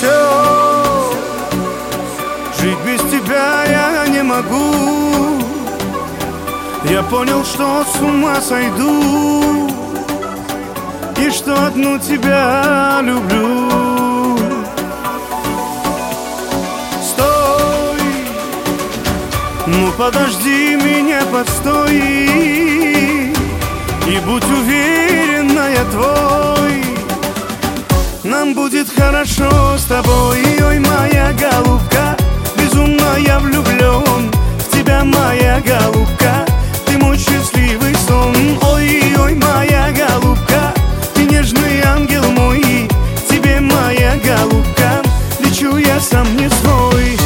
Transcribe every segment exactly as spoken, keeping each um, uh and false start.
все. Жить без тебя я не могу. Я понял, что с ума сойду, и что одну тебя люблю. Стой, ну подожди меня, постой, и будь уверена, я твой. Нам будет хорошо с тобой. Ой, моя голубка, безумно я влюблен в тебя, моя голубка. Ты мой счастливый сон. Ой, ой, моя голубка, ты нежный ангел мой. Тебе, моя голубка, лечу я сам не свой.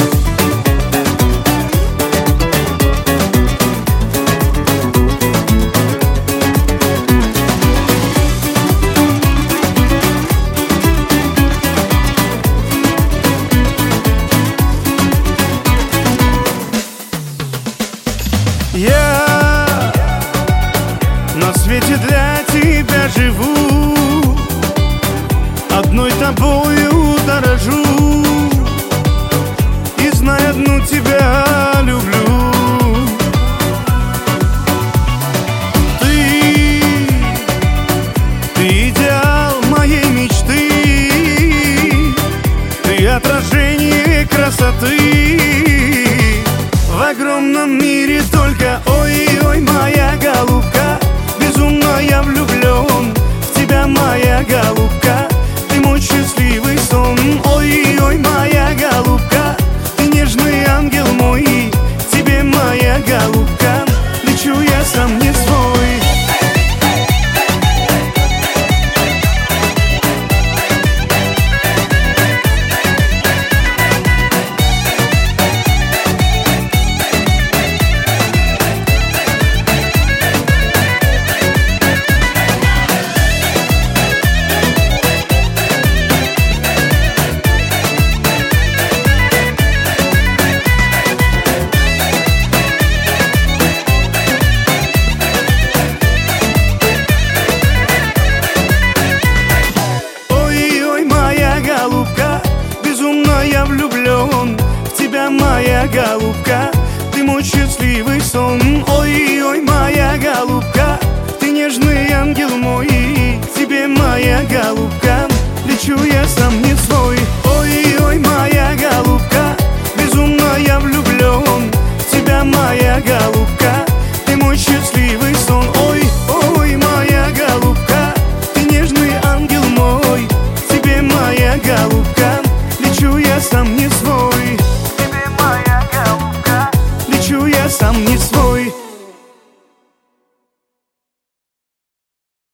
Я на свете для тебя живу, одной тобою дорожу, и знай, одну тебя люблю. Ты, ты идеал моей мечты, ты отражение красоты. В огромном мире только, ой, ой, моя голубка,